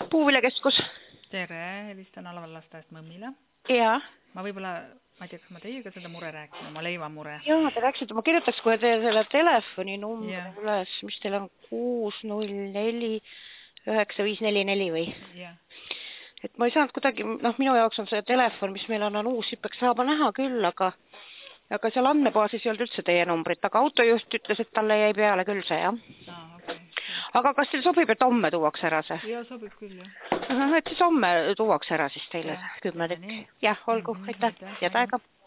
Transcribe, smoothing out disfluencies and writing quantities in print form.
Puuviljakeskus. Tere, helistan Alavallastaest Mõmmile. Jaa. Ma võib-olla, ma ei tea, kas ma teiega seda mure rääkisin, oma leivamure. Jaa, te rääksite, ma kirjutaks kohe teie selle telefoninumbri üles, mis teil on 604 9544 või? Jah. Et ma ei saanud kuidagi, minu jaoks on see telefon, mis meil on uus, peaks saama näha küll, aga seal andmebaasis ei olnud üldse teie numbrit, aga autojuht ütles, et talle jäi peale küll see, jah. Okay. Aga kas teil sobib, et homme tuuakse ära see? Jaa, sobib küll, jah. Et siis homme tuuakse ära siis teile 10 tükki. Jah, olgu, aitäh. Ja taega.